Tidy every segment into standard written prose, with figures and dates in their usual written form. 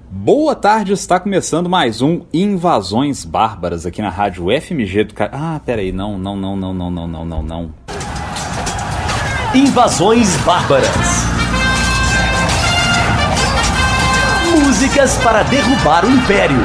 Boa tarde, está começando mais um Invasões Bárbaras aqui na rádio FMG do Cariri. Ah, peraí, não. Invasões Bárbaras. Músicas para derrubar o Império.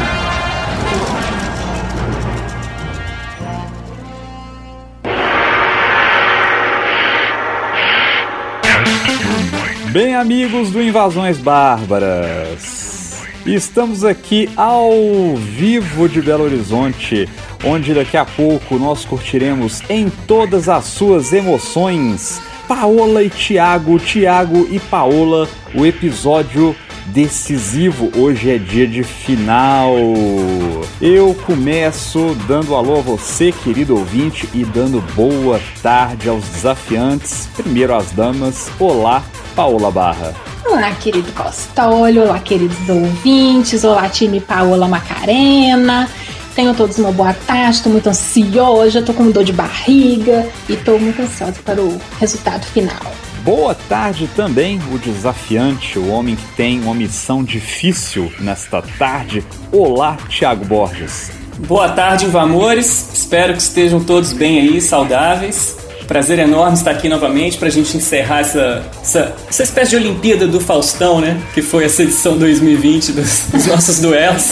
Bem, amigos do Invasões Bárbaras, estamos aqui ao vivo de Belo Horizonte, onde daqui a pouco nós curtiremos em todas as suas emoções Paola e Thiago e Paola, o episódio decisivo. Hoje é dia de final. Eu começo dando alô a você, querido ouvinte, e dando boa tarde aos desafiantes. Primeiro as damas. Olá, Paola Barra. Olá, querido Costolho, olá, queridos ouvintes, olá, time Paola Macarena. Tenham todos uma boa tarde, estou muito ansiosa, estou com dor de barriga e estou muito ansiosa para o resultado final. Boa tarde também, o desafiante, o homem que tem uma missão difícil nesta tarde. Olá, Thiago Borges. Boa tarde, Invamores. Espero que estejam todos bem aí, saudáveis. Prazer enorme estar aqui novamente para a gente encerrar essa espécie de Olimpíada do Faustão, né? Que foi essa edição 2020 dos nossos duelos.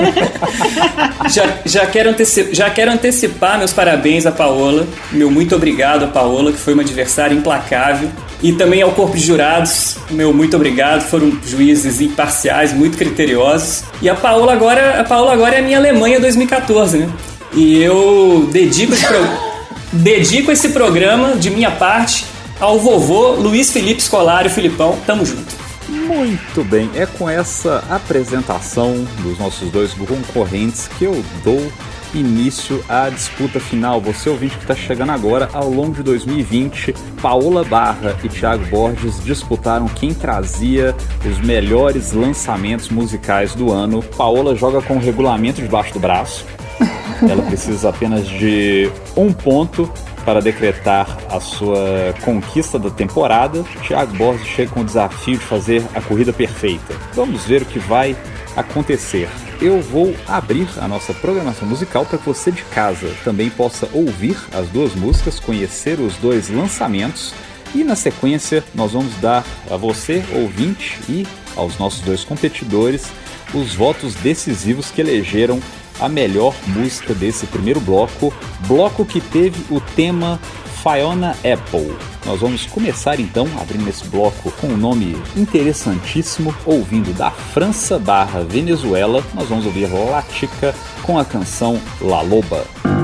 Já quero antecipar meus parabéns à Paola. Meu muito obrigado à Paola, que foi uma adversária implacável. E também ao corpo de jurados, meu muito obrigado. Foram juízes imparciais, muito criteriosos. E a Paola agora é a minha Alemanha 2014, né? E eu dedico esse programa, de minha parte, ao vovô Luiz Felipe Scolari, Filipão. Tamo junto. Muito bem, é com essa apresentação dos nossos dois concorrentes que eu dou início à disputa final. Você, ouvinte que está chegando agora, ao longo de 2020, Paola Barra e Thiago Borges disputaram quem trazia os melhores lançamentos musicais do ano. Paola joga com o regulamento debaixo do braço. Ela precisa apenas de 1 ponto para decretar a sua conquista da temporada. Thiago Borges chega com o desafio de fazer a corrida perfeita. Vamos ver o que vai acontecer. Eu vou abrir a nossa programação musical para que você de casa também possa ouvir as duas músicas, conhecer os dois lançamentos e na sequência nós vamos dar a você, ouvinte, e aos nossos dois competidores os votos decisivos que elegeram a melhor música desse primeiro bloco que teve o tema Fiona Apple. Nós vamos começar então, abrindo esse bloco com um nome interessantíssimo, ouvindo da França / Venezuela. Nós vamos ouvir La Chica com a canção La Loba.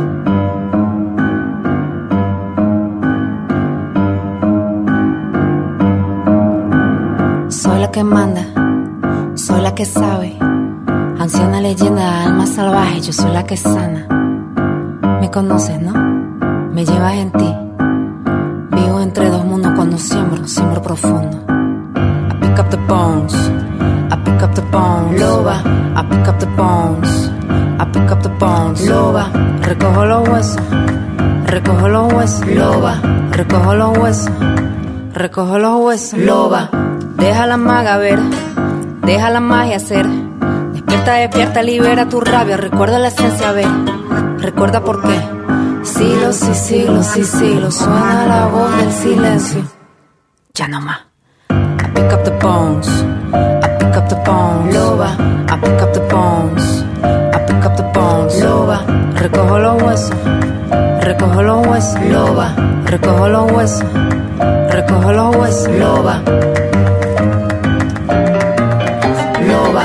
Soy la que manda, soy la que sabe. Anciana leyenda, alma salvaje, yo soy la que sana. Me conoces, ¿no? Me llevas en ti. Vivo entre dos mundos cuando siembro profundo. I pick up the bones, I pick up the bones. Loba, I pick up the bones, I pick up the bones. Loba, recojo los huesos, recojo los huesos. Loba, recojo los huesos, recojo los huesos. Loba, deja la maga ver, deja la magia hacer. Despierta, libera tu rabia. Recuerda la esencia, ve. Recuerda por qué. Siglos y siglos y siglos suena la voz del silencio. Ya no más. I pick up the bones, I pick up the bones. Loba, I pick up the bones, I pick up the bones. Loba, recojo los huesos, recojo los huesos. Loba, recojo los huesos, recojo los huesos. Loba, loba.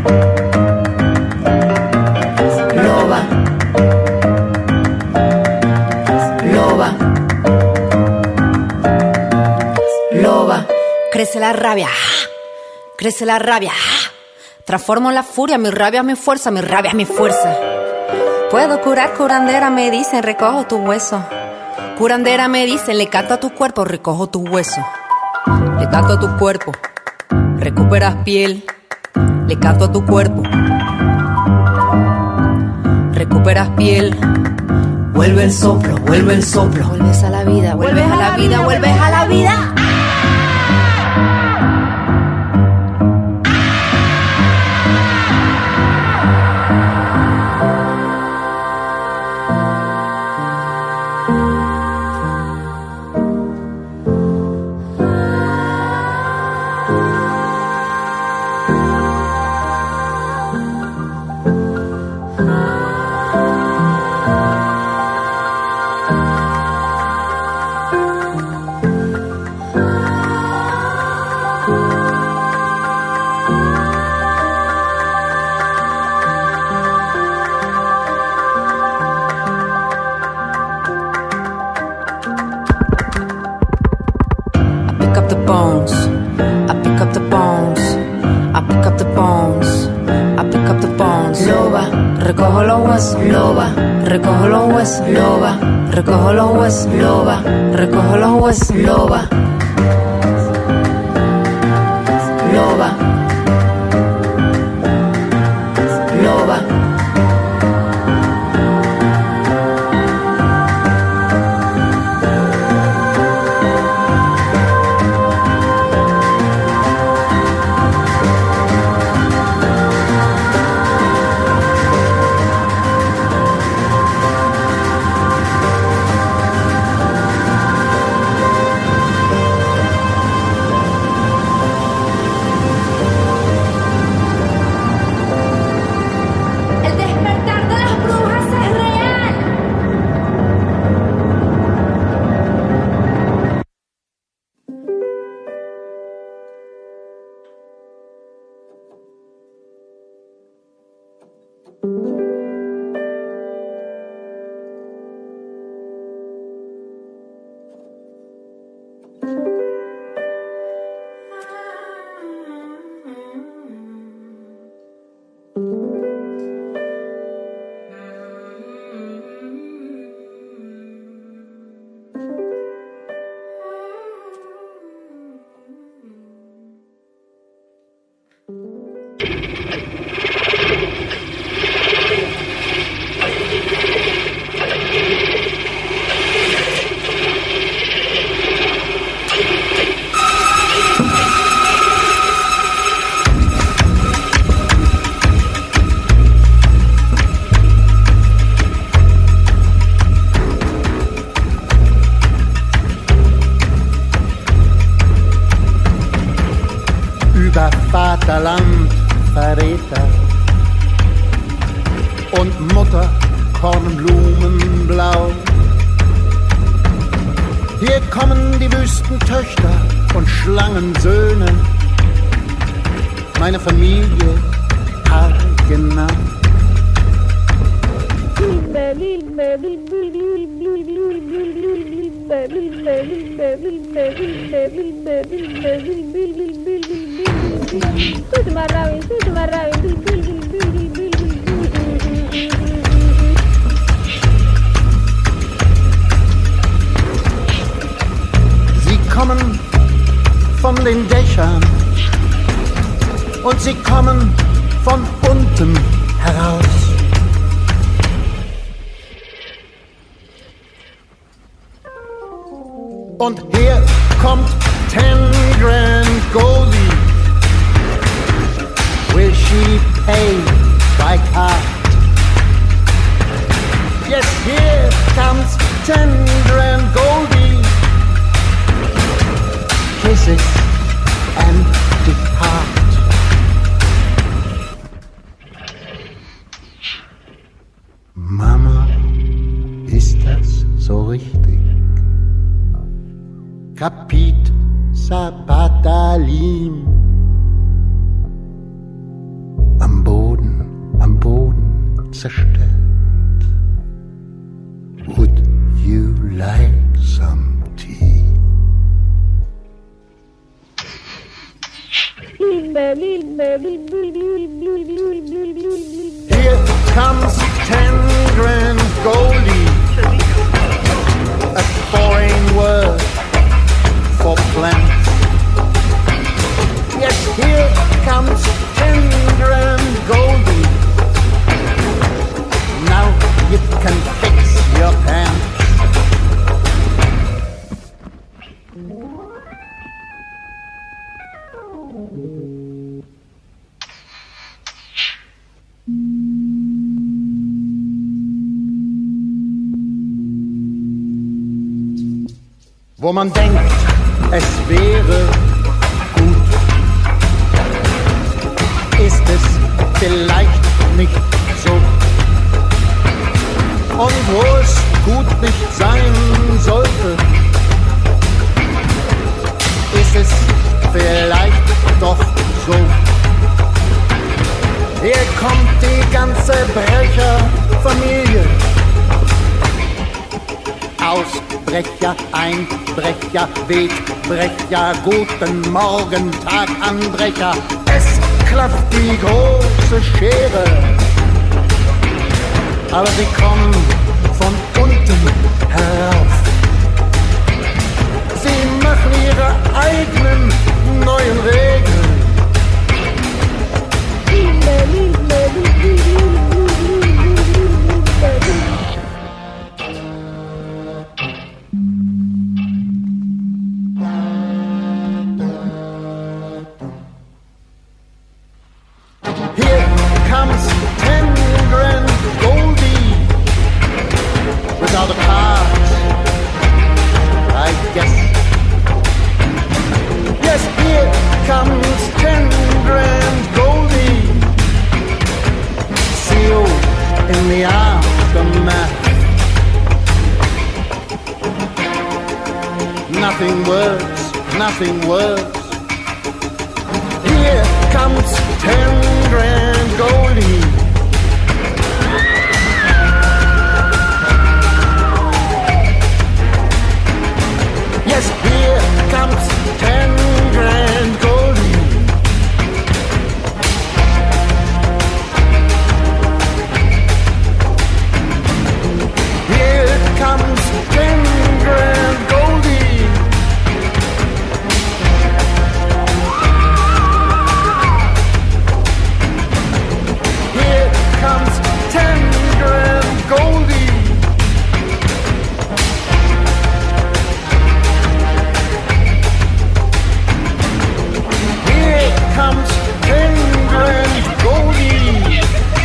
Crece la rabia, crece la rabia. Transformo la furia, mi rabia es mi fuerza, mi rabia es mi fuerza. Puedo curar, curandera me dicen, recojo tu hueso. Curandera me dicen, le canto a tu cuerpo, recojo tu hueso. Le canto a tu cuerpo, recuperas piel. Le canto a tu cuerpo, recuperas piel. Vuelve el soplo, vuelve el soplo. Vuelves a la vida, vuelves a la vida, vuelves a la vida. huesos, loba, recojo los huesos, loba, recojo los huesos, loba, recojo los huesos, loba, loba, loba. Vaterland, Verräter und Mutter Kornblumenblau. Hier kommen die Wüstentöchter und Schlangensöhne, meine Familie haargenau. Sie kommen von den Dächern und sie kommen von unten heraus. Und hier kommt 10 Grand Goldie. Will she pay by card? Yes, here comes 10 Grand Goldie. Kisses and depart. Mama, ist das so richtig? Capit Sabatalim. Am Boden zerstört. Would you like some tea? Here comes 10 Grand Goldie. A foreign word for plants. Yes, here comes 10 Grand Goldie. Now you can fix your pants. Wo man denkt, es wäre gut, ist es vielleicht nicht so. Und wo es gut nicht sein sollte, ist es vielleicht doch so. Hier kommt die ganze Brecherfamilie. Ausbrecher, Einbrecher, Wegbrecher, guten Morgen, Taganbrecher. Es klafft die große Schere. aber sie kommen von unten herauf. Sie machen ihre eigenen neuen Regeln. Here comes 10 grand Goldie without a part, I guess. Yes, here comes 10 grand Goldie, sealed in the aftermath. Nothing works, nothing works. Here comes 10 grand Goldie. Yes, here comes 10 grand Goldie. Here comes 10 grand Goldie. Here comes 10 grand Goldie. Here comes 10 grand Goldie.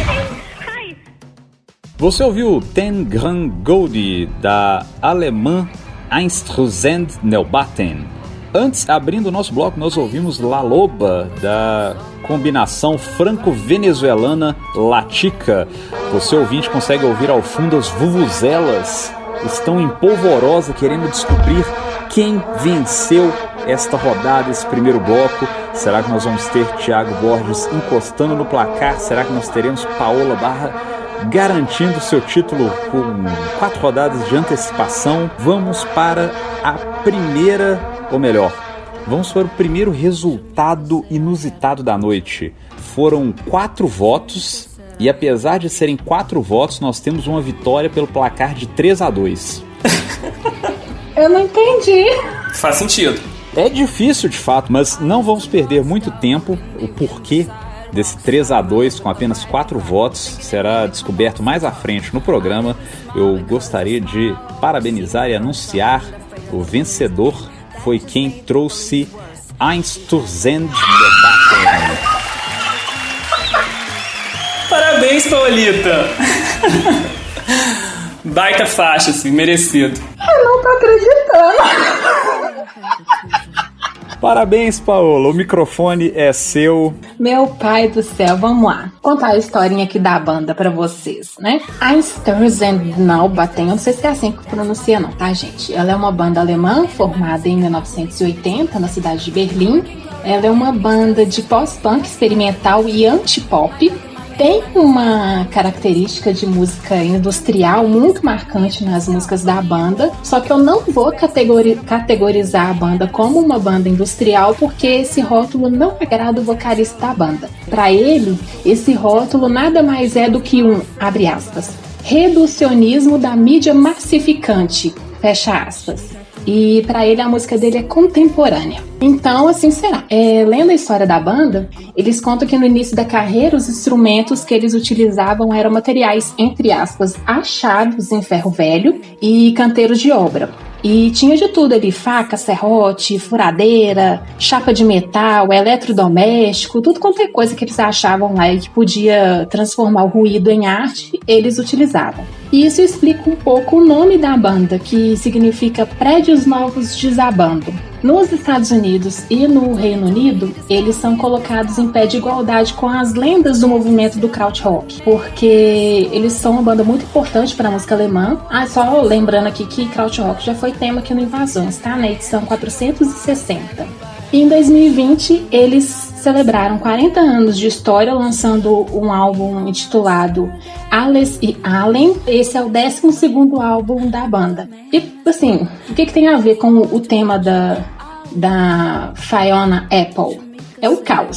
Você ouviu 10 Grand Goldie, da alemã Einstürzend Neubauten. Antes, abrindo o nosso bloco, nós ouvimos La Loba, da combinação franco-venezuelana Latica. Você, ouvinte, consegue ouvir ao fundo as vuvuzelas. Estão em polvorosa, querendo descobrir quem venceu esta rodada, esse primeiro bloco. Será que nós vamos ter Thiago Borges encostando no placar? Será que nós teremos Paola Barra garantindo seu título com 4 rodadas de antecipação? Vamos para a primeira, ou melhor, vamos para o primeiro resultado inusitado da noite. Foram 4 votos e, apesar de serem 4 votos, nós temos uma vitória pelo placar de 3-2. Eu não entendi. Faz sentido. É difícil de fato, mas não vamos perder muito tempo. O porquê desse 3-2 com apenas 4 votos será descoberto mais à frente no programa. Eu gostaria de parabenizar e anunciar o vencedor. Foi quem trouxe Einstürzend Neubauten. Parabéns, Paulita. Baita faixa, assim, merecido. Eu não tô acreditando. Parabéns, Paola. O microfone é seu. Meu pai do céu, vamos lá. Contar a historinha aqui da banda pra vocês, né? Einstürzend Neubauten, eu não sei se é assim que pronuncia não, tá, gente? Ela é uma banda alemã formada em 1980 na cidade de Berlim. Ela é uma banda de pós-punk experimental e anti-pop. Tem uma característica de música industrial muito marcante nas músicas da banda, só que eu não vou categorizar a banda como uma banda industrial, porque esse rótulo não agrada o vocalista da banda. Para ele, esse rótulo nada mais é do que um, abre aspas, reducionismo da mídia massificante, fecha aspas. E pra ele a música dele é contemporânea. Então, assim será. Lendo a história da banda, eles contam que no início da carreira os instrumentos que eles utilizavam eram materiais, entre aspas, achados em ferro velho e canteiros de obra. E tinha de tudo ali, faca, serrote, furadeira, chapa de metal, eletrodoméstico, tudo quanto é coisa que eles achavam lá e que podia transformar o ruído em arte, eles utilizavam. E isso explica um pouco o nome da banda, que significa Prédios Novos Desabando. Nos Estados Unidos e no Reino Unido, eles são colocados em pé de igualdade com as lendas do movimento do krautrock, porque eles são uma banda muito importante para a música alemã. Só lembrando aqui que krautrock já foi tema aqui no Invasões, tá? Na edição 460. E em 2020, eles celebraram 40 anos de história, lançando um álbum intitulado Alles e Allen. Esse é o 12º álbum da banda. E, assim, o que tem a ver com o tema da Fiona Apple? É o caos.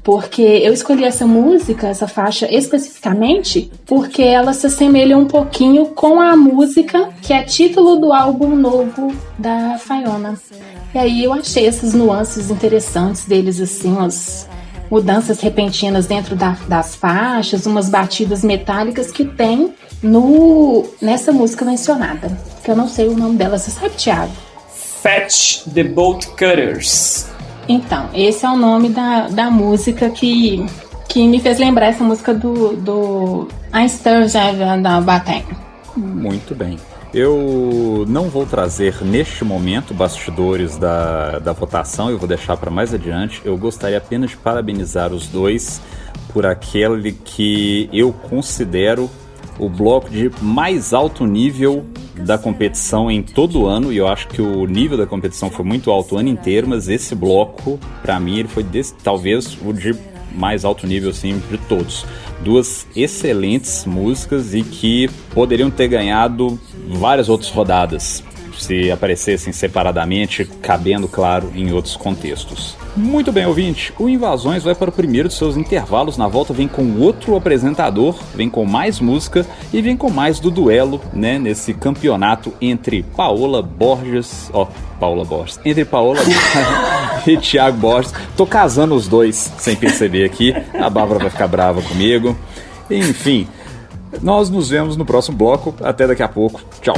porque eu escolhi essa música, essa faixa especificamente, porque ela se assemelha um pouquinho com a música que é título do álbum novo da Fiona. E aí eu achei essas nuances interessantes deles, assim, umas mudanças repentinas dentro das faixas, umas batidas metálicas que tem nessa música mencionada, que eu não sei o nome dela. Você sabe, Thiago? Fetch the Bolt Cutters. Então, esse é o nome da música que me fez lembrar essa música do Einstein da Batem. Muito bem. Eu não vou trazer neste momento bastidores da votação, eu vou deixar para mais adiante. Eu gostaria apenas de parabenizar os dois por aquele que eu considero o bloco de mais alto nível da competição em todo o ano, e eu acho que o nível da competição foi muito alto o ano inteiro, mas esse bloco, para mim, ele foi talvez o de mais alto nível, assim, de todos. Duas excelentes músicas e que poderiam ter ganhado várias outras rodadas se aparecessem separadamente, cabendo, claro, em outros contextos. Muito bem, ouvinte, o Invasões vai para o primeiro de seus intervalos. Na volta vem com outro apresentador, vem com mais música e vem com mais do duelo, né, nesse campeonato entre Paola Borges, entre Paola e Thiago Borges. Tô casando os dois sem perceber aqui, a Bárbara vai ficar brava comigo. Enfim, nós nos vemos no próximo bloco. Até daqui a pouco. Tchau.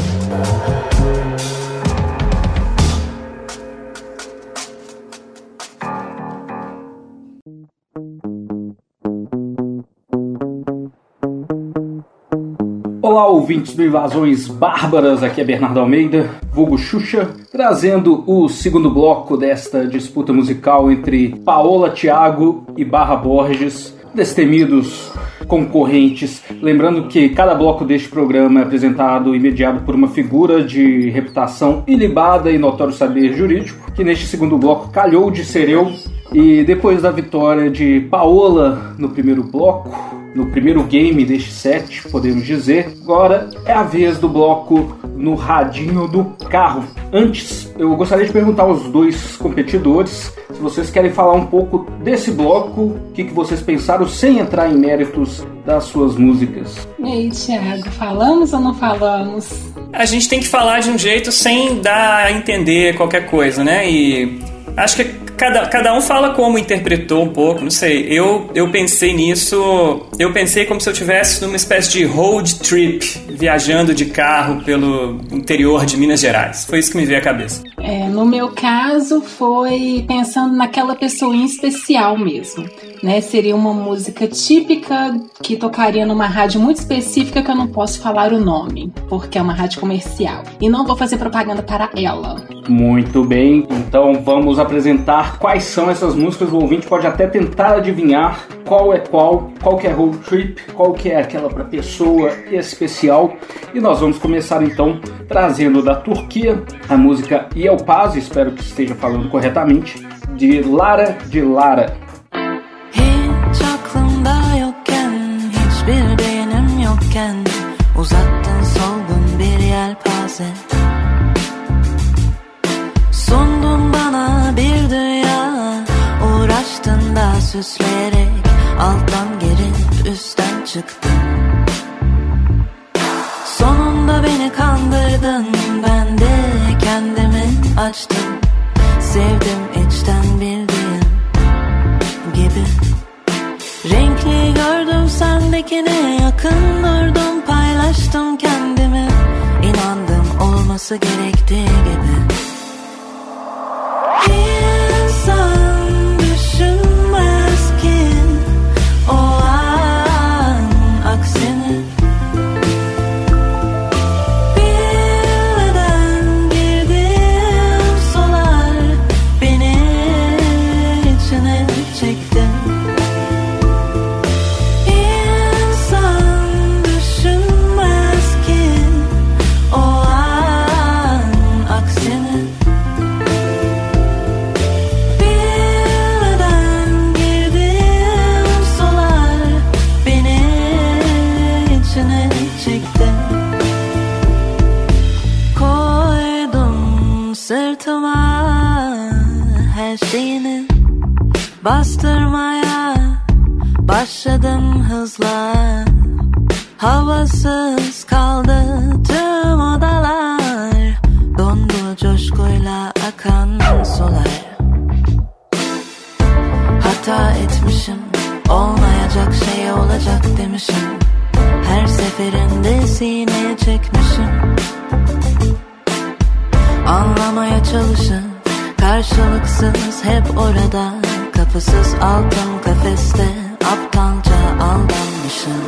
Olá, ouvintes do Invasões Bárbaras, aqui é Bernardo Almeida, vulgo Xuxa, trazendo o segundo bloco desta disputa musical entre Paola, Thiago e Barra Borges, destemidos concorrentes. Lembrando que cada bloco deste programa é apresentado e mediado por uma figura de reputação ilibada e notório saber jurídico, que neste segundo bloco calhou de ser eu. E depois da vitória de Paola no primeiro bloco, no primeiro game deste set, podemos dizer, agora é a vez do bloco no radinho do carro. Antes, eu gostaria de perguntar aos dois competidores se vocês querem falar um pouco desse bloco, o que vocês pensaram, sem entrar em méritos das suas músicas. E aí, Thiago, falamos ou não falamos? A gente tem que falar de um jeito sem dar a entender qualquer coisa, né? E acho que cada um fala como interpretou um pouco, não sei. Eu pensei nisso, eu pensei como se eu estivesse numa espécie de road trip, viajando de carro pelo interior de Minas Gerais. Foi isso que me veio à cabeça. No meu caso, foi pensando naquela pessoinha especial mesmo, né? Seria uma música típica que tocaria numa rádio muito específica que eu não posso falar o nome, porque é uma rádio comercial. E não vou fazer propaganda para ela. Muito bem, então vamos apresentar quais são essas músicas. O ouvinte pode até tentar adivinhar qual é qual que é road trip, qual que é aquela para pessoa especial. E nós vamos começar então trazendo da Turquia a música Yelpaz, espero que esteja falando corretamente, de Lara de Lara. Hiç aklımda yokken, hiçbir benim yokken, uzattın solgun bir yelpaze. Sundun bana bir dünya, uğraştın da süsleyerek, alttan gelip üstten çıktın. Sonunda beni kandırdın, ben de kendimi açtım. Sevdim içten bildiğin gibi. Renkli gördüm sendekini, yakın durdum, paylaştım kendimi. İnandım olması gerektiği gibi. İnsan düşünmez ki o an aksini. Bilmeden girdim solar, beni içine çektin. İnsan düşünmez ki o an aksini. Bilmeden girdim solar, beni içine çektin. Koydum sırtıma her şeyini, bastırmaya yaşadım hızla. Havasız kaldı tüm odalar. Dondu coşkuyla akan sular. Hata etmişim, olmayacak şey olacak demişim. Her seferinde sineye çekmişim. Anlamaya çalışın, karşılıksız hep orada. Kapısız altın kafeste aptalca aldanmışım.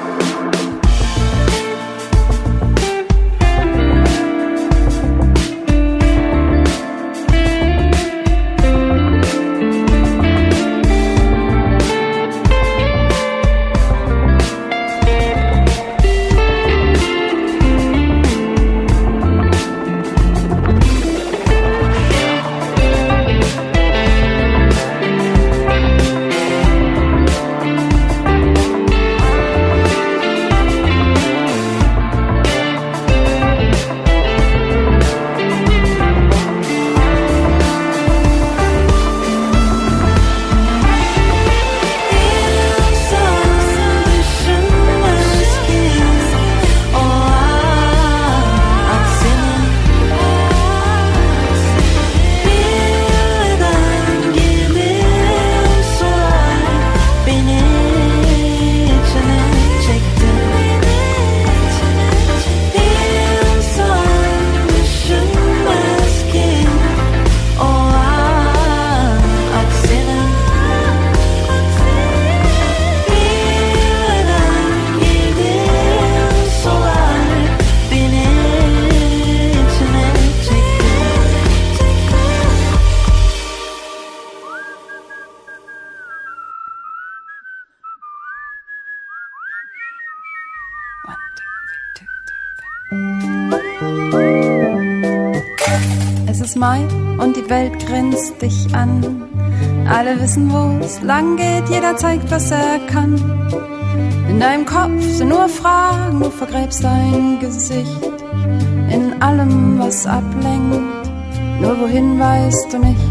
Es ist Mai und die Welt grinst dich an. Alle wissen, wo es lang geht, jeder zeigt, was er kann. In deinem Kopf sind nur Fragen, du vergräbst dein Gesicht in allem, was ablenkt. Nur wohin weißt du nicht.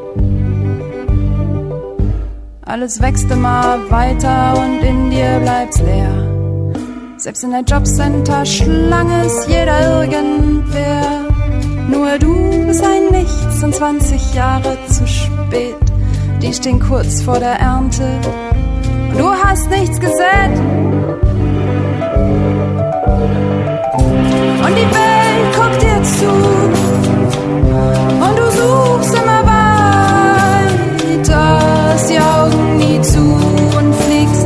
Alles wächst immer weiter und in dir bleibt's leer. Selbst in der Jobcenter Schlange ist jeder irgendwer. Nur du bist ein Nichts und 20 Jahre zu spät. Die stehen kurz vor der Ernte und du hast nichts gesät. Und die Welt guckt dir zu und du suchst immer weiter, hast die Augen nie zu und fliegst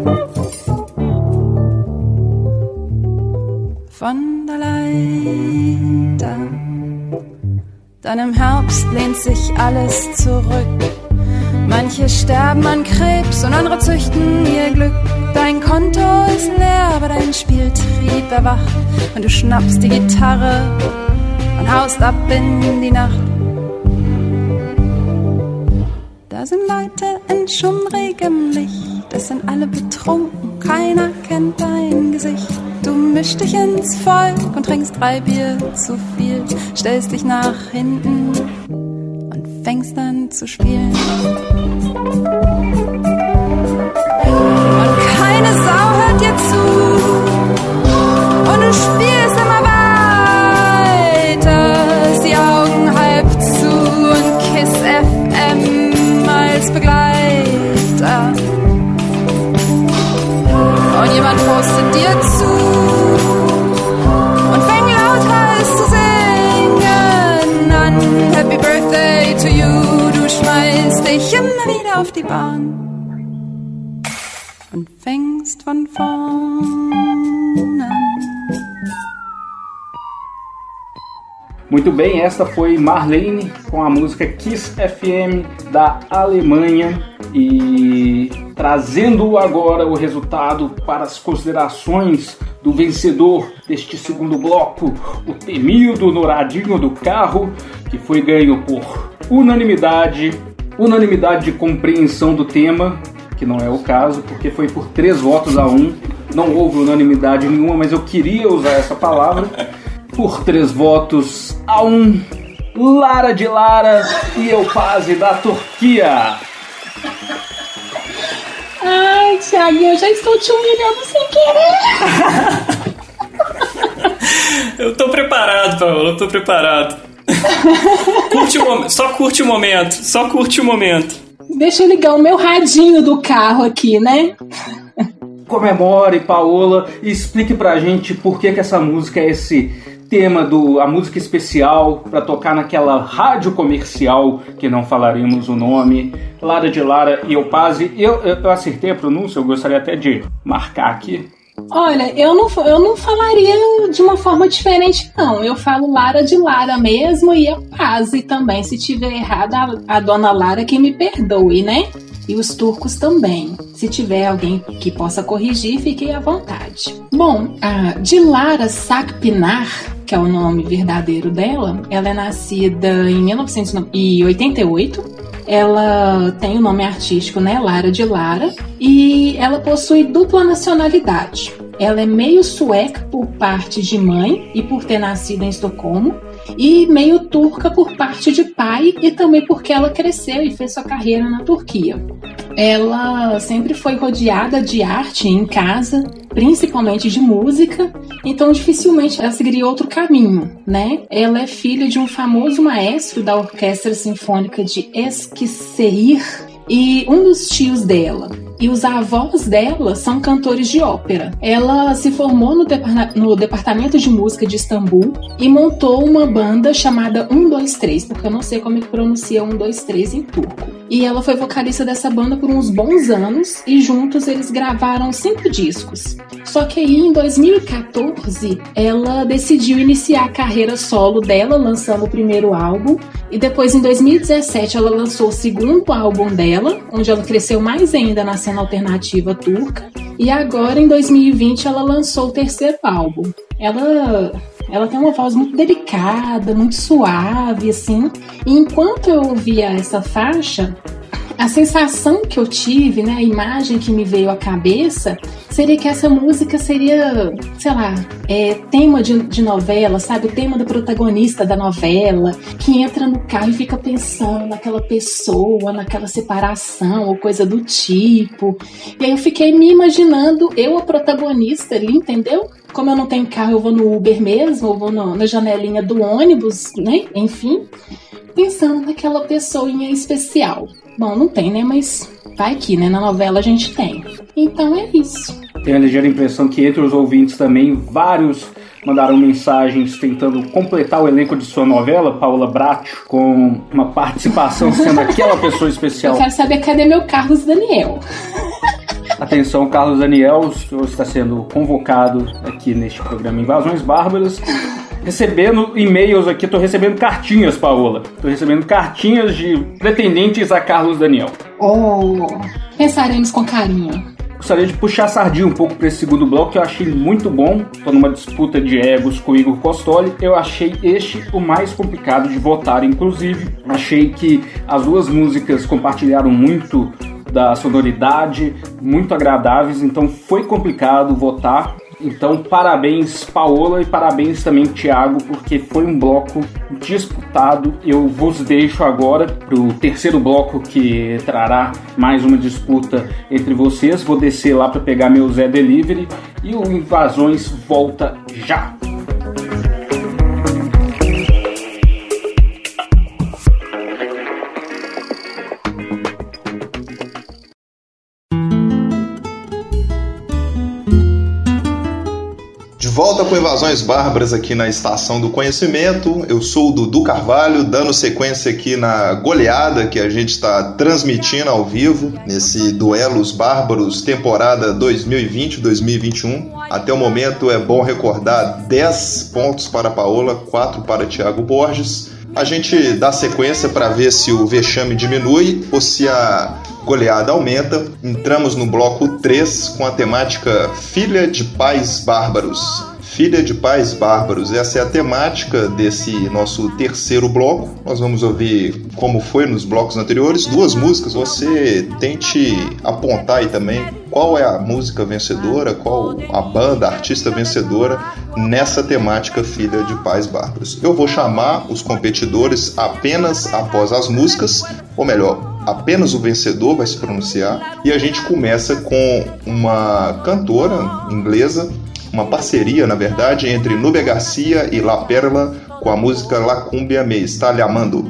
von der Leiter. Dann im Herbst lehnt sich alles zurück. Manche sterben an Krebs und andere züchten ihr Glück. Dein Konto ist leer, aber dein Spieltrieb erwacht. Und du schnappst die Gitarre und haust ab in die Nacht. Da sind Leute in schummrigem Licht. Es sind alle betrunken, keiner kennt dein Gesicht. Du mischst dich ins Volk und trinkst 3 Bier zu viel. Stellst dich nach hinten und fängst an zu spielen. Und keine Sau hört dir zu. Und du spielst immer weiter, hast die Augen halb zu und Kiss FM als Begleiter. Und jemand postet dir zu und fängt lauthals zu singen an. Happy Birthday to you. Du schmeißt dich immer wieder auf die Bahn und fängst von vorn an. Muito bem, esta foi Marlene com a música Kiss FM da Alemanha e trazendo agora o resultado para as considerações do vencedor deste segundo bloco, o temido Nouradinho do Carro, que foi ganho por unanimidade de compreensão do tema, que não é o caso, porque foi por 3 votos a 1, não houve unanimidade nenhuma, mas eu queria usar essa palavra. Por 3 votos a 1, Lara de Lara e Elpazi da Turquia. Ai, Thiago, eu já estou te humilhando sem querer. Eu tô preparado, Paola, eu tô preparado. Só curte o momento. Deixa eu ligar o meu radinho do carro aqui, né? Comemore, Paola, e explique pra gente por que essa música é esse tema a música especial pra tocar naquela rádio comercial, que não falaremos o nome, Lara de Lara e Eupase. Eu acertei a pronúncia, eu gostaria até de marcar aqui. Olha, eu não falaria de uma forma diferente, não. Eu falo Lara de Lara mesmo e Eupase também. Se tiver errado, a dona Lara que me perdoe, né? E os turcos também. Se tiver alguém que possa corrigir, fique à vontade. Bom, a Dilara Sakpinar, que é o nome verdadeiro dela, ela é nascida em 1988. Ela tem o nome artístico, né, Lara de Lara, e ela possui dupla nacionalidade. Ela é meio sueca por parte de mãe e por ter nascido em Estocolmo, e meio turca por parte de pai e também porque ela cresceu e fez sua carreira na Turquia. Ela sempre foi rodeada de arte em casa, principalmente de música, então dificilmente ela seguiria outro caminho, né? Ela é filha de um famoso maestro da Orquestra Sinfônica de Eskişehir e um dos tios dela e os avós dela são cantores de ópera. Ela se formou no Departamento de Música de Istambul e montou uma banda chamada 123, porque eu não sei como é que pronuncia 123 em turco. E ela foi vocalista dessa banda por uns bons anos e juntos eles gravaram 5 discos. Só que aí em 2014 ela decidiu iniciar a carreira solo dela, lançando o primeiro álbum, e depois em 2017 ela lançou o segundo álbum dela, onde ela cresceu mais ainda na cena alternativa turca, e agora em 2020 ela lançou o terceiro álbum. Ela tem uma voz muito delicada, muito suave, assim, e enquanto eu ouvia essa faixa, a sensação que eu tive, né, a imagem que me veio à cabeça, seria que essa música seria, sei lá, tema de novela, sabe? O tema do protagonista da novela, que entra no carro e fica pensando naquela pessoa, naquela separação ou coisa do tipo. E aí eu fiquei me imaginando, eu a protagonista ali, entendeu? Como eu não tenho carro, eu vou no Uber mesmo, eu vou na janelinha do ônibus, né? Enfim, pensando naquela pessoinha especial. Bom, não tem, né? Mas vai que, né? Na novela a gente tem. Então é isso. Tenho a ligeira impressão que entre os ouvintes também, vários mandaram mensagens tentando completar o elenco de sua novela, Paola Bracho, com uma participação sendo aquela pessoa especial. Eu quero saber cadê meu Carlos Daniel. Atenção, Carlos Daniel, o senhor está sendo convocado aqui neste programa Invasões Bárbaras. Recebendo e-mails aqui, tô recebendo cartinhas, Paola. Tô recebendo cartinhas de pretendentes a Carlos Daniel. Oh, pensaremos com carinho. Gostaria de puxar a sardinha um pouco para esse segundo bloco, que eu achei muito bom. Tô numa disputa de egos com o Igor Costoli. Eu achei este o mais complicado de votar, inclusive. Achei que as duas músicas compartilharam muito da sonoridade, muito agradáveis, então foi complicado votar. Então, parabéns, Paola, e parabéns também, Thiago, porque foi um bloco disputado. Eu vos deixo agora para o terceiro bloco, que trará mais uma disputa entre vocês. Vou descer lá para pegar meu Zé Delivery e o Invasões volta já. Volta com Invasões Bárbaras aqui na Estação do Conhecimento. Eu sou o Dudu Carvalho, dando sequência aqui na goleada que a gente está transmitindo ao vivo nesse Duelos Bárbaros temporada 2020-2021. Até o momento é bom recordar 10 pontos para a Paola, 4 para Thiago Borges. A gente dá sequência para ver se o vexame diminui ou se a goleada aumenta. Entramos no bloco 3 com a temática Filha de Pais Bárbaros. Filha de Pais Bárbaros, essa é a temática desse nosso terceiro bloco. Nós vamos ouvir, como foi nos blocos anteriores, 2 músicas. Você tente apontar aí também qual é a música vencedora, qual a banda, a artista vencedora nessa temática Filha de Pais Bárbaros. Eu vou chamar os competidores apenas após as músicas, ou melhor, apenas o vencedor vai se pronunciar. E a gente começa com uma cantora inglesa, uma parceria, na verdade, entre Nubia Garcia e La Perla, com a música La Cumbia Me Está Llamando.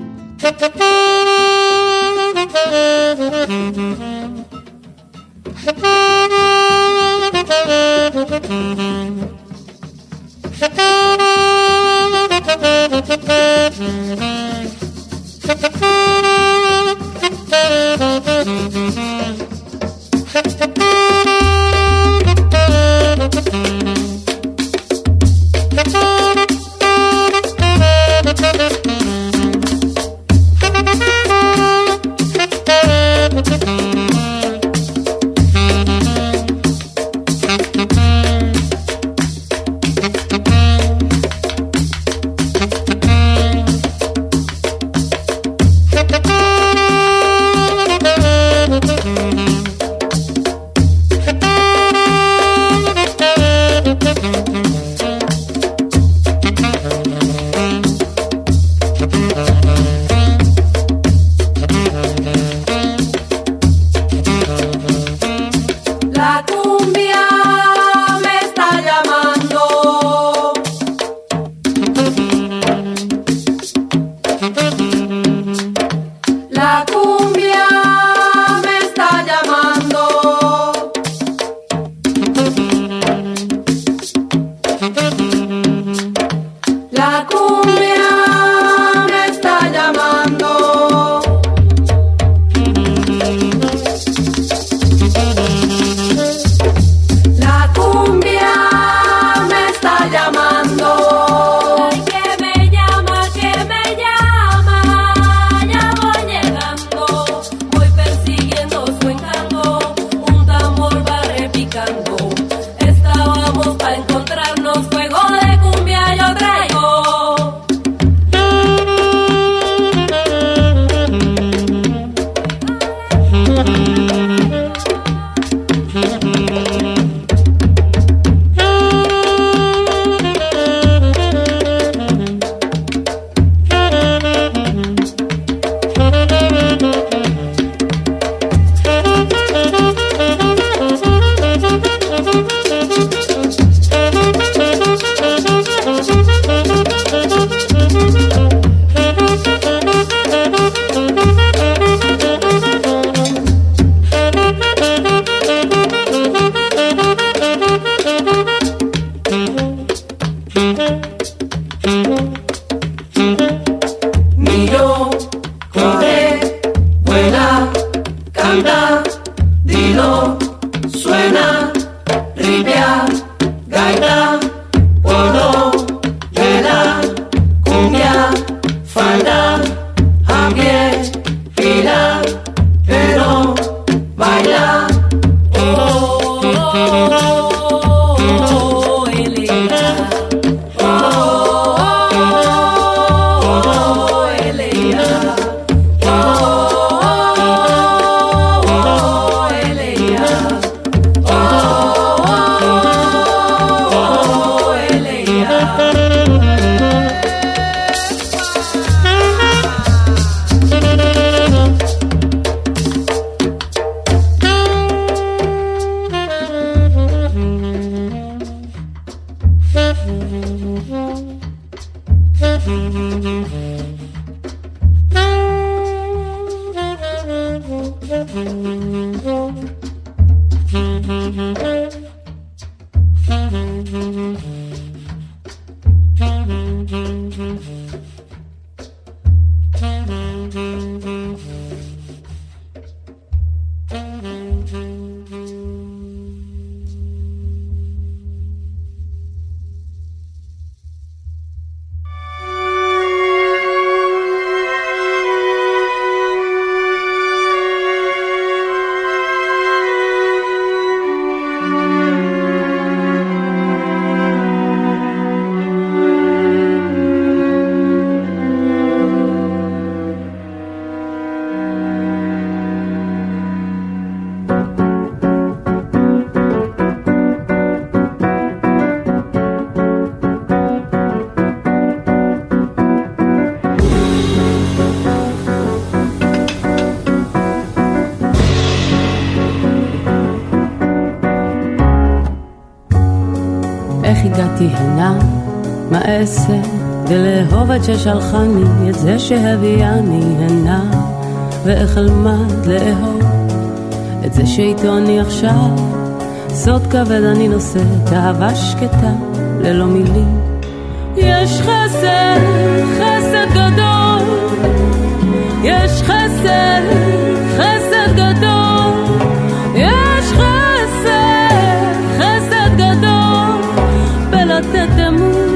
איך הגעתי הנה, מה אעשה ולאהוב את ששלחני, את זה שהביאני הנה, ואיך אלמד לאהוב את זה שאיתו אני עכשיו, סוד כבד אני נושאת, אהבה שקטה ללא מילים. יש חסד, חסד גדול, יש חסד, חסד גדול, יש חסד, חסד גדול, בלתת אמון.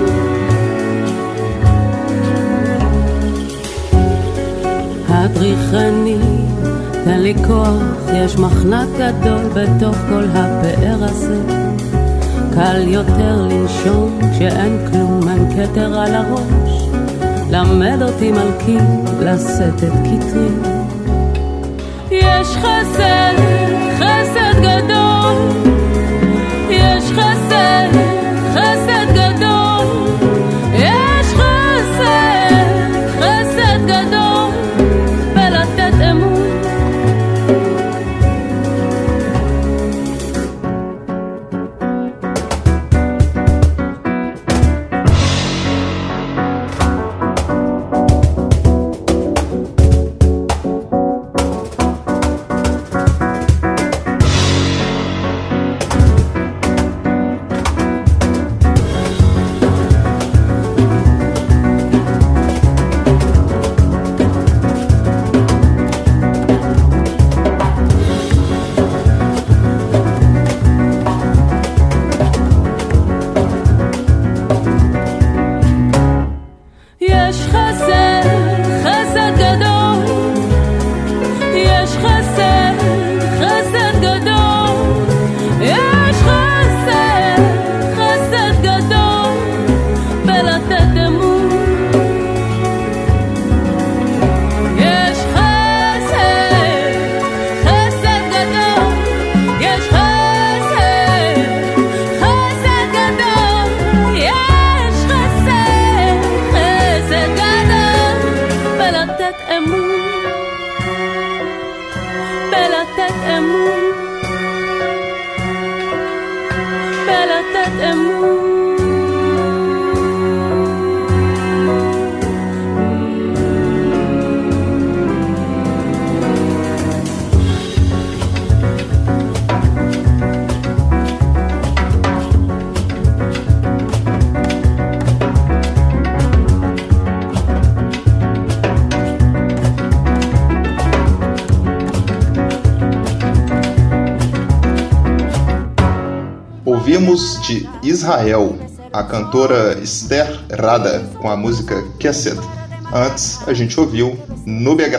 הדריכני, תן לי כוח, יש מחנק גדול בתוך כל הפאר הזה. קל יותר לנשום כשאין כלום, אין כתר על הראש. למד אותי מלכי לשאת את כתרי. יש חסד, חסד גדול, יש חסד, חסד גדול, יש חסד, חסד גדול, בלתת אמון. Ouvimos de Israel a cantora Esther Rada com a música Kesed. Antes a gente ouviu Núbia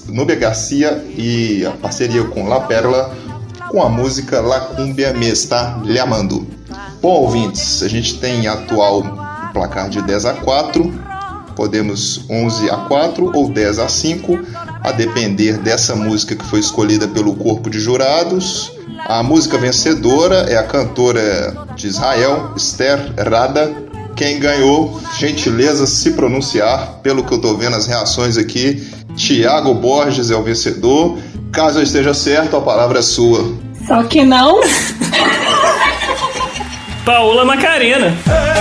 Garcia e a parceria com La Perla com a música La Cumbia Me Está Llamando. Bom, ouvintes, a gente tem atual placar de 10-4, podemos 11-4 ou 10-5, a depender dessa música que foi escolhida pelo corpo de jurados. A música vencedora é a cantora de Israel, Esther Rada. Quem ganhou, gentileza se pronunciar. Pelo que eu tô vendo as reações aqui, Tiago Borges é o vencedor. Caso eu esteja certo, a palavra é sua. Só que não. Paola Macarena.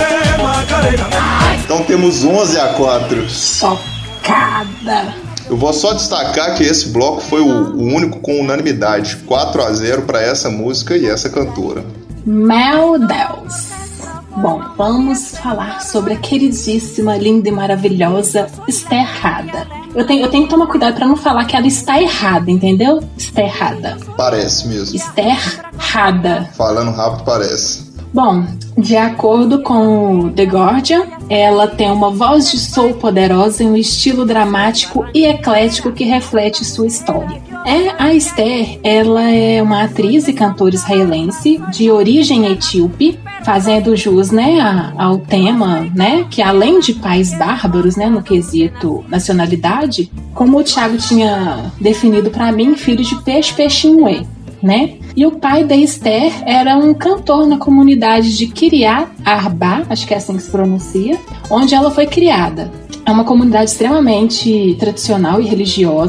Então temos 11-4. Socada. Eu vou só destacar que esse bloco foi o único com unanimidade. 4-0 para essa música e essa cantora. Meu Deus. Bom, vamos falar sobre a queridíssima, linda e maravilhosa Esther Rada. Eu tenho que tomar cuidado para não falar que ela está errada, entendeu? Esther Rada. Parece mesmo. Esther Rada. Falando rápido parece. Bom, de acordo com o The Guardian, ela tem uma voz de soul poderosa e um estilo dramático e eclético que reflete sua história. A Esther, ela é uma atriz e cantora israelense de origem etíope, fazendo jus, ao tema, que além de pais bárbaros, no quesito nacionalidade, como o Thiago tinha definido para mim, filho de peixe-peixinho, E o pai da Esther era um cantor na comunidade de Kiryat Arba, acho que é assim que se pronuncia, onde ela foi criada. É uma comunidade extremamente tradicional e religiosa,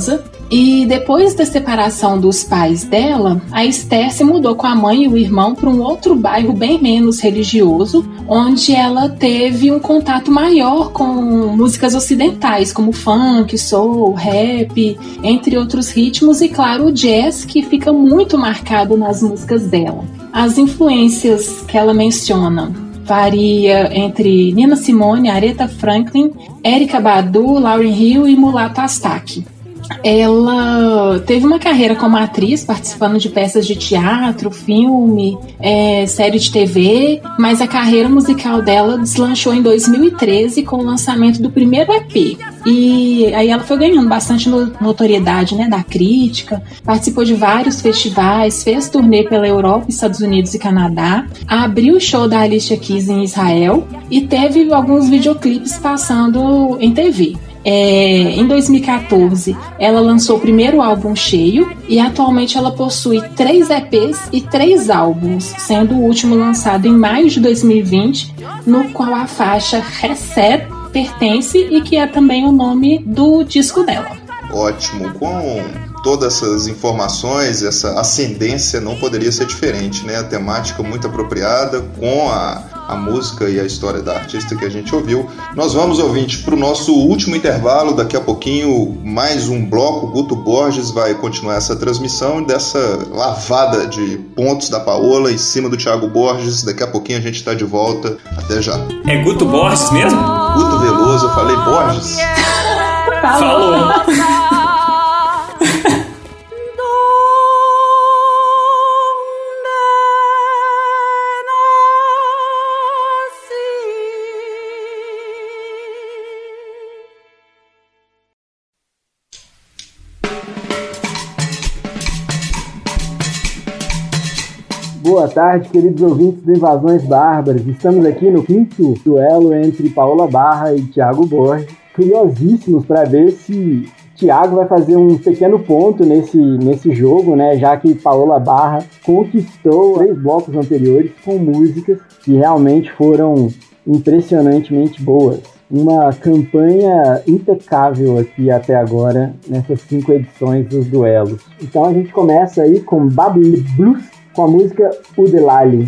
E depois da separação dos pais dela, a Esther se mudou com a mãe e o irmão para um outro bairro bem menos religioso, onde ela teve um contato maior com músicas ocidentais, como funk, soul, rap, entre outros ritmos, e claro, o jazz, que fica muito marcado nas músicas dela. As influências que ela menciona varia entre Nina Simone, Aretha Franklin, Erykah Badu, Lauryn Hill e Mulatu Astatke. Ela teve uma carreira como atriz, participando de peças de teatro, filme, série de TV, mas a carreira musical dela deslanchou em 2013 com o lançamento do primeiro EP. E aí ela foi ganhando bastante notoriedade, né, da crítica, participou de vários festivais, fez turnê pela Europa, Estados Unidos e Canadá, abriu o show da Alicia Keys em Israel e teve alguns videoclipes passando em TV. Em 2014, ela lançou o primeiro álbum cheio e atualmente ela possui 3 EPs e 3 álbuns, sendo o último lançado em maio de 2020, no qual a faixa Reset pertence e que é também o nome do disco dela. Ótimo, com todas essas informações, essa ascendência não poderia ser diferente, né? A temática muito apropriada com a música e a história da artista que a gente ouviu. Nós vamos, ouvinte, para o nosso último intervalo. Daqui a pouquinho, mais um bloco. Guto Borges vai continuar essa transmissão dessa lavada de pontos da Paola em cima do Thiago Borges. Daqui a pouquinho a gente está de volta. Até já. É Guto Borges mesmo? Guto Veloso, eu falei Borges? Falou. Boa tarde, queridos ouvintes do Invasões Bárbaras. Estamos aqui no 5º duelo entre Paola Barra e Thiago Borges. Curiosíssimos para ver se Thiago vai fazer um pequeno ponto nesse jogo, né? Já que Paola Barra conquistou 3 blocos anteriores com músicas que realmente foram impressionantemente boas. Uma campanha impecável aqui até agora nessas 5 edições dos duelos. Então a gente começa aí com Baby Blues, com a música Udelali.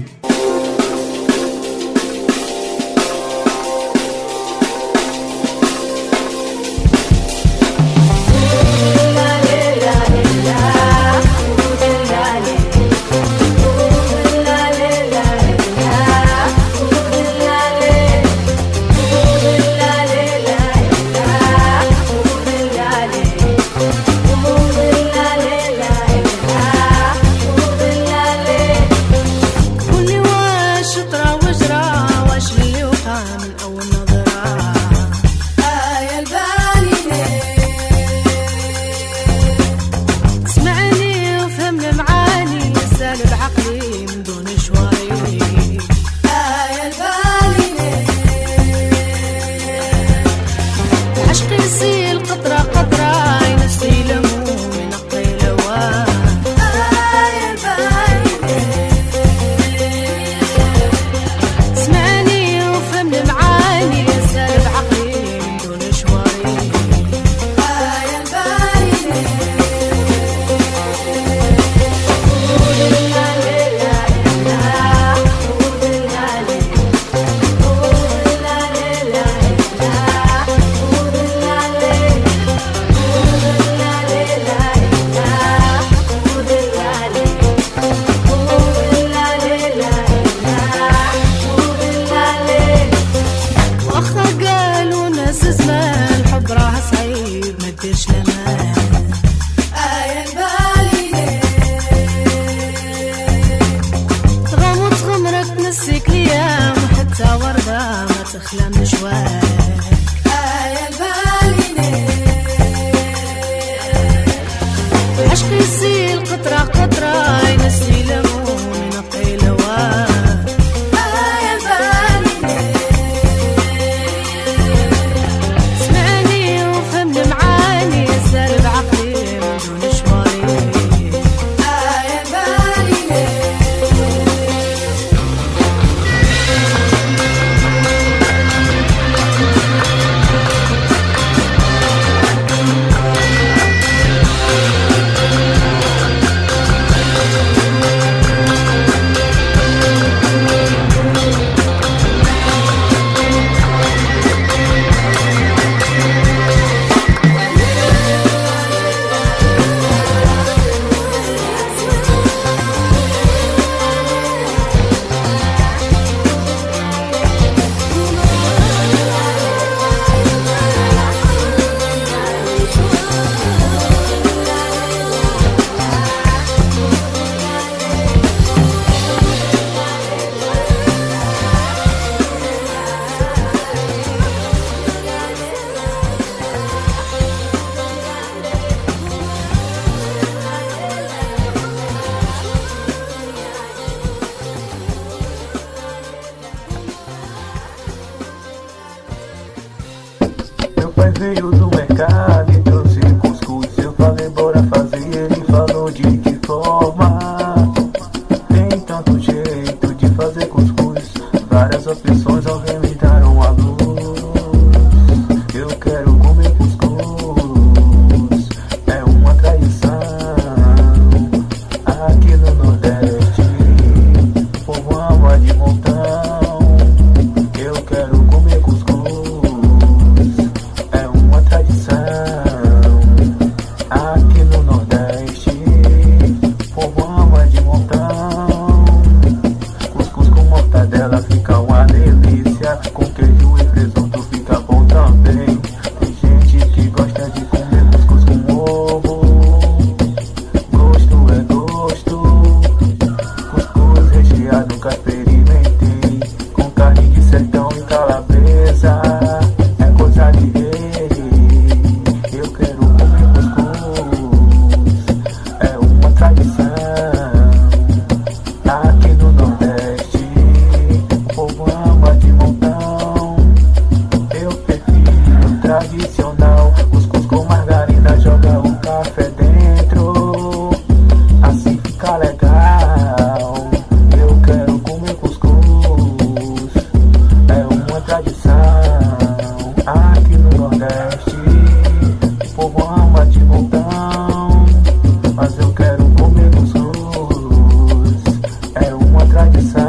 veio do mercado e trouxe cuscuz. Eu falei bora fazer, ele falou de que forma. Tem tanto jeito de fazer cuscuz, várias opções, alguém me deram a luz. Eu quero comer cuscuz, é uma tradição aqui no Nordeste, o povo ama de montão. Eu quero comer cuscuz, é uma tradição aqui no Nordeste, o povo ama de montão. Cuscuz com mortadela fica uma delícia, com queijo e presunto fica bom também. Tem gente que gosta de comer cuscuz com ovo, gosto é gosto. Cuscuz recheado nunca experimentei, com carne de sertão e calabresa, é coisa de rei. Eu quero comer cuscuz, é uma tradição aqui no Nordeste, o povo ama de montão. Eu prefiro tradicional, cuscuz com margarina, joga o café dentro, assim fica legal. Eu quero comer cuscuz, é uma tradição aqui no Nordeste, o povo ama de montão. Mas eu quero comer cuscuz, é uma tradição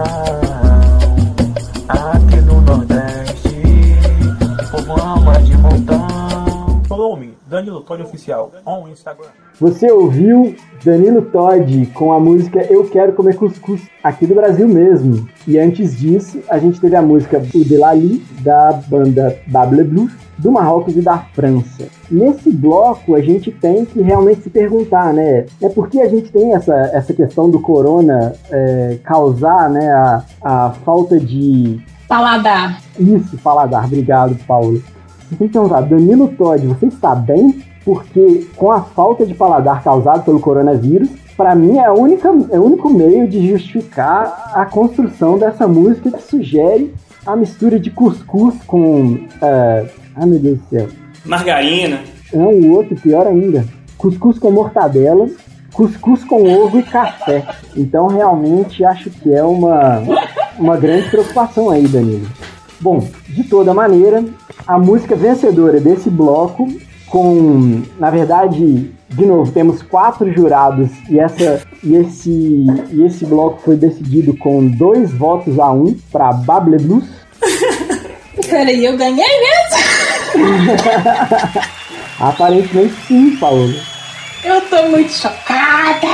aqui no Nordeste, o povo ama de montão. Follow me, Danilo Todd Oficial, on Instagram. Você ouviu Danilo Todd com a música Eu Quero Comer Cuscuz, aqui do Brasil mesmo. E antes disso, a gente teve a música O Delali, da banda Bable Blues, do Marrocos e da França. Nesse bloco, a gente tem que realmente se perguntar, né? É porque a gente tem essa questão do corona causar, né, a falta de... Paladar. Isso, paladar. Obrigado, Paulo. Você tem que perguntar, Danilo Todd, você está bem? Porque com a falta de paladar causado pelo coronavírus, para mim é o único meio de justificar a construção dessa música que sugere a mistura de cuscuz com... ai meu Deus do céu. Margarina. Não, o outro, pior ainda. Cuscuz com mortadela, cuscuz com ovo e café. Então realmente acho que é uma grande preocupação aí, Danilo. Bom, de toda maneira, a música vencedora desse bloco, na verdade, de novo, temos 4 jurados e esse bloco foi decidido com 2 votos a 1 para Bable Blues. Peraí, eu ganhei mesmo? Aparentemente sim, Paulo. Eu tô muito chocada.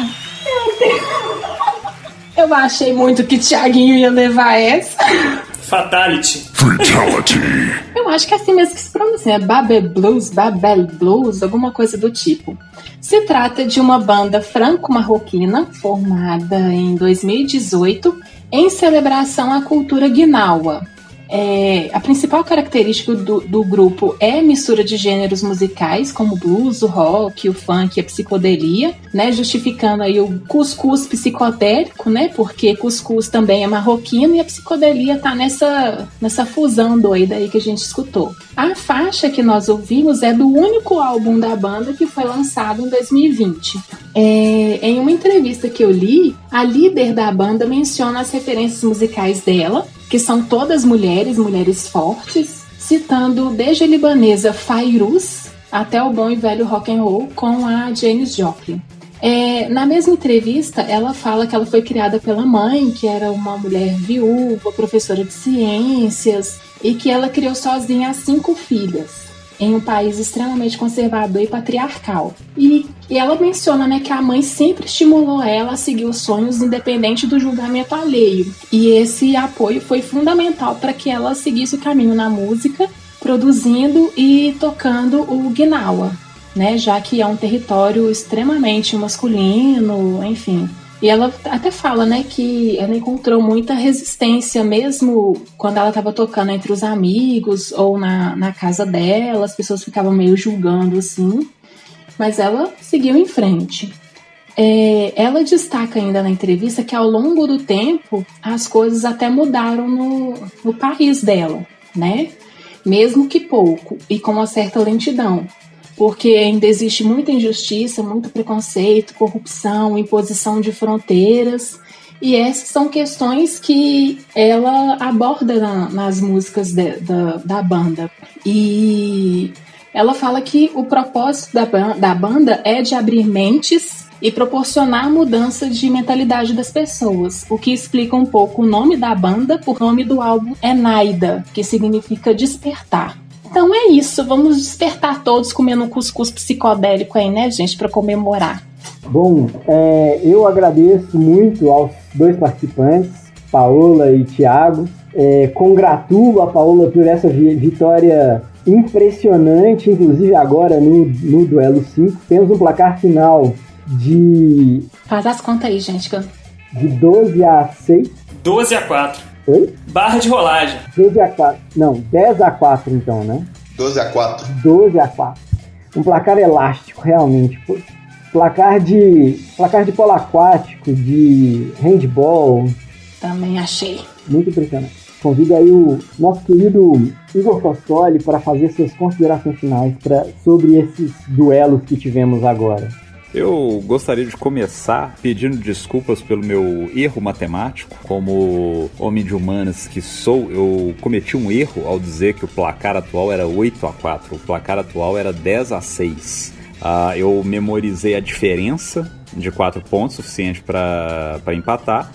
Eu achei muito que Thiaguinho ia levar essa. Fatality. Eu acho que é assim mesmo que se pronuncia, é Bable Blues, alguma coisa do tipo. Se trata de uma banda franco-marroquina formada em 2018 em celebração à cultura guinawa. A principal característica do grupo é a mistura de gêneros musicais, como o blues, o rock, o funk e a psicodelia, né, justificando aí o cuscuz psicodélico, né, porque cuscuz também é marroquino e a psicodelia tá nessa fusão doida aí que a gente escutou. A faixa que nós ouvimos é do único álbum da banda que foi lançado em 2020. Em uma entrevista que eu li, a líder da banda menciona as referências musicais dela, que são todas mulheres fortes, citando desde a libanesa Fairuz até o bom e velho rock and roll com a Janis Joplin. Na mesma entrevista, ela fala que ela foi criada pela mãe, que era uma mulher viúva, professora de ciências, e que ela criou sozinha as 5 filhas, em um país extremamente conservador e patriarcal. E ela menciona, né, que a mãe sempre estimulou ela a seguir os sonhos independente do julgamento alheio. E esse apoio foi fundamental para que ela seguisse o caminho na música, produzindo e tocando o Guinawa, né, já que é um território extremamente masculino, enfim. E ela até fala, né, que ela encontrou muita resistência mesmo quando ela estava tocando entre os amigos ou na casa dela, as pessoas ficavam meio julgando assim, mas ela seguiu em frente. Ela destaca ainda na entrevista que ao longo do tempo as coisas até mudaram no país dela, né? mesmo que pouco e com uma certa lentidão, porque ainda existe muita injustiça, muito preconceito, corrupção, imposição de fronteiras, e essas são questões que ela aborda nas músicas da banda. E ela fala que o propósito da banda é de abrir mentes e proporcionar mudança de mentalidade das pessoas, o que explica um pouco o nome da banda por nome do álbum Enaida, que significa despertar. Então é isso, vamos despertar todos comendo um cuscuz psicodélico aí, né, gente, para comemorar. Bom, eu agradeço muito aos dois participantes, Paola e Thiago. Congratulo a Paola por essa vitória impressionante, inclusive agora no duelo 5. Temos um placar final de... Faz as contas aí, gente. De 12-6. 12-4. Oi? Barra de rolagem. 12-4. Não, 10-4 então, né? 12-4. 12-4. Um placar elástico, realmente. Placar de polo aquático, de handball. Também achei. Muito impressionante. Convido aí o nosso querido Igor Costoli para fazer suas considerações finais sobre esses duelos que tivemos agora. Eu gostaria de começar pedindo desculpas pelo meu erro matemático. Como homem de humanas que sou, eu cometi um erro ao dizer que o placar atual era 8-4. O placar atual era 10-6. Eu memorizei a diferença de 4 pontos, suficiente para empatar,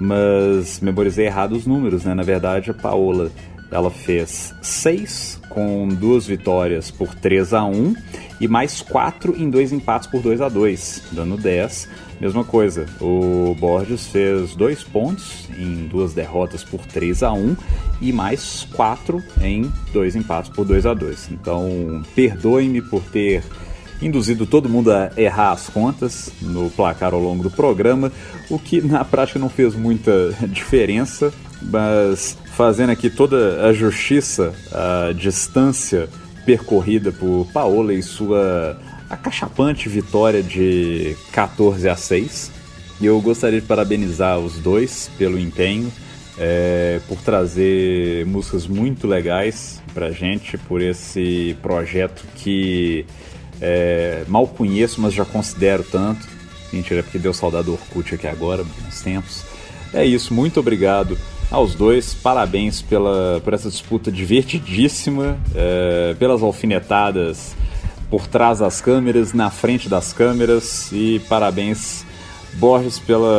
mas memorizei errado os números, né? Na verdade, a Paola, ela fez 6 com 2 vitórias por 3-1 e mais 4 em 2 empates por 2-2, dando 10. Mesma coisa, o Borges fez 2 pontos em 2 derrotas por 3-1 e mais 4 em 2 empates por 2-2. Então, perdoe-me por ter induzido todo mundo a errar as contas no placar ao longo do programa, o que na prática não fez muita diferença, mas fazendo aqui toda a justiça, a distância percorrida por Paola e sua acachapante vitória de 14-6. E eu gostaria de parabenizar os dois pelo empenho, por trazer músicas muito legais pra gente, por esse projeto que mal conheço, mas já considero tanto. Mentira, porque deu saudade do Orkut aqui agora, nos tempos. É isso, muito obrigado aos dois, parabéns por essa disputa divertidíssima, pelas alfinetadas por trás das câmeras, na frente das câmeras, e parabéns, Borges, pela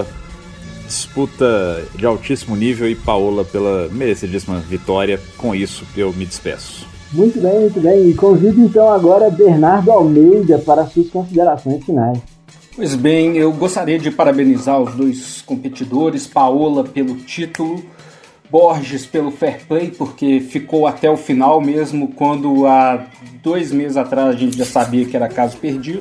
disputa de altíssimo nível e Paola pela merecidíssima vitória. Com isso, eu me despeço. Muito bem, muito bem. E convido então agora Bernardo Almeida para suas considerações finais. Pois bem, eu gostaria de parabenizar os dois competidores, Paola pelo título, Borges pelo fair play, porque ficou até o final mesmo, quando há 2 meses atrás a gente já sabia que era caso perdido.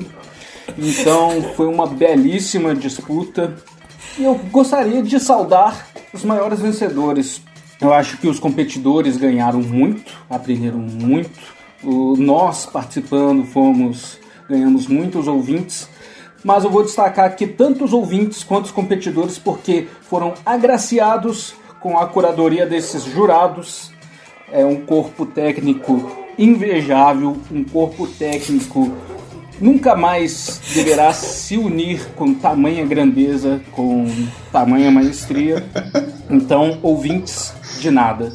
Então foi uma belíssima disputa. E eu gostaria de saudar os maiores vencedores. Eu acho que os competidores ganharam muito, aprenderam muito. Nós, participando, ganhamos muitos ouvintes. Mas eu vou destacar aqui tanto os ouvintes quanto os competidores, porque foram agraciados com a curadoria desses jurados. É um corpo técnico invejável, um corpo técnico nunca mais deverá se unir com tamanha grandeza, com tamanha maestria. Então, ouvintes, de nada.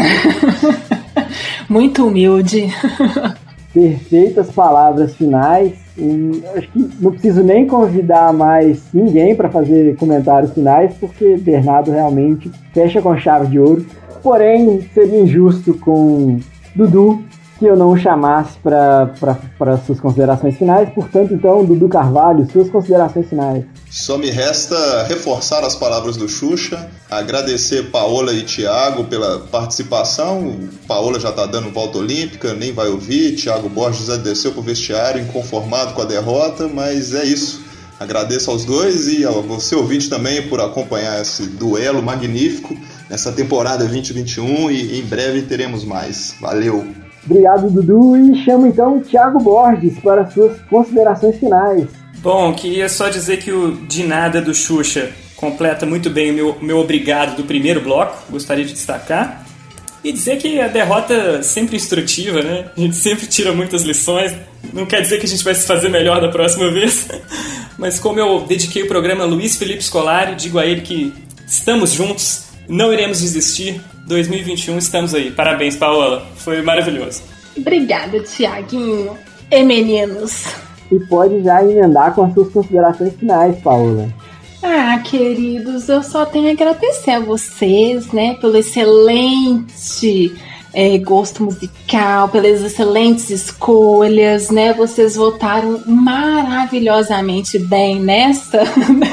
Muito humilde. Perfeitas palavras finais. Acho que não preciso nem convidar mais ninguém para fazer comentários finais, porque Bernardo realmente fecha com chave de ouro. Porém, seria injusto com Dudu que eu não o chamasse para suas considerações finais. Portanto, então, Dudu Carvalho, suas considerações finais. Só me resta reforçar as palavras do Xuxa, agradecer Paola e Thiago pela participação. Paola já está dando volta olímpica, nem vai ouvir. Thiago Borges já desceu para o vestiário, inconformado com a derrota, mas é isso. Agradeço aos dois e a você, ouvinte, também, por acompanhar esse duelo magnífico nessa temporada 2021, e em breve teremos mais. Valeu! Obrigado, Dudu, e chamo então o Thiago Borges para suas considerações finais. Bom, queria só dizer que o De Nada do Xuxa completa muito bem o meu obrigado do primeiro bloco, gostaria de destacar. E dizer que a derrota é sempre instrutiva, né? A gente sempre tira muitas lições. Não quer dizer que a gente vai se fazer melhor da próxima vez. Mas como eu dediquei o programa a Luiz Felipe Scolari, digo a ele que estamos juntos, não iremos desistir. 2021 estamos aí. Parabéns, Paola. Foi maravilhoso. Obrigada, Tiaguinho. E meninos? E pode já emendar com as suas considerações finais, Paola. Ah, queridos, eu só tenho a agradecer a vocês, né, pelo excelente gosto musical, pelas excelentes escolhas, né? Vocês votaram maravilhosamente bem nesta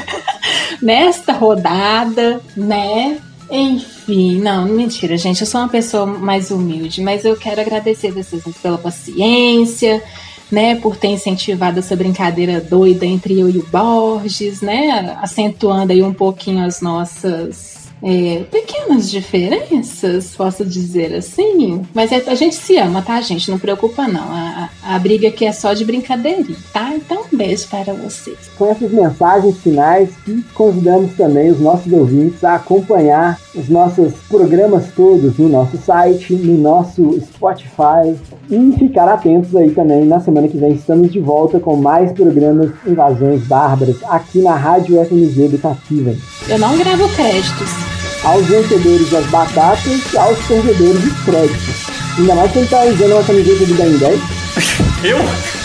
rodada, né? Enfim, não, mentira, gente, eu sou uma pessoa mais humilde, mas eu quero agradecer vocês pela paciência, né, por ter incentivado essa brincadeira doida entre eu e o Borges, né, acentuando aí um pouquinho as nossas pequenas diferenças, posso dizer assim, mas a gente se ama, tá, gente? Não preocupa não, a briga aqui é só de brincadeirinha, tá? Então um beijo para vocês. Com essas mensagens finais, que convidamos também os nossos ouvintes a acompanhar os nossos programas todos no nosso site, no nosso Spotify, e ficar atentos aí também. Na semana que vem estamos de volta com mais programas Invasões Bárbaras aqui na Rádio FMG Educativa. Eu não gravo créditos. Aos vencedores das batatas, aos perdedores dos créditos. Ainda mais que ele tá usando uma camiseta do Ben 10. Eu?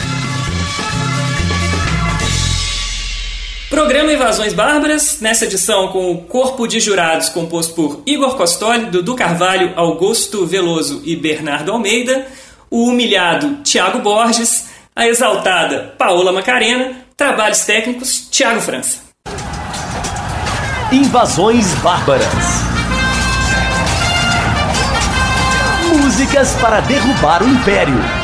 Programa Invasões Bárbaras, nessa edição com o corpo de jurados composto por Igor Costoli, Dudu Carvalho, Augusto Veloso e Bernardo Almeida, o humilhado Thiago Borges, a exaltada Paola Macarena, trabalhos técnicos Thiago França. Invasões Bárbaras. Músicas para derrubar o Império.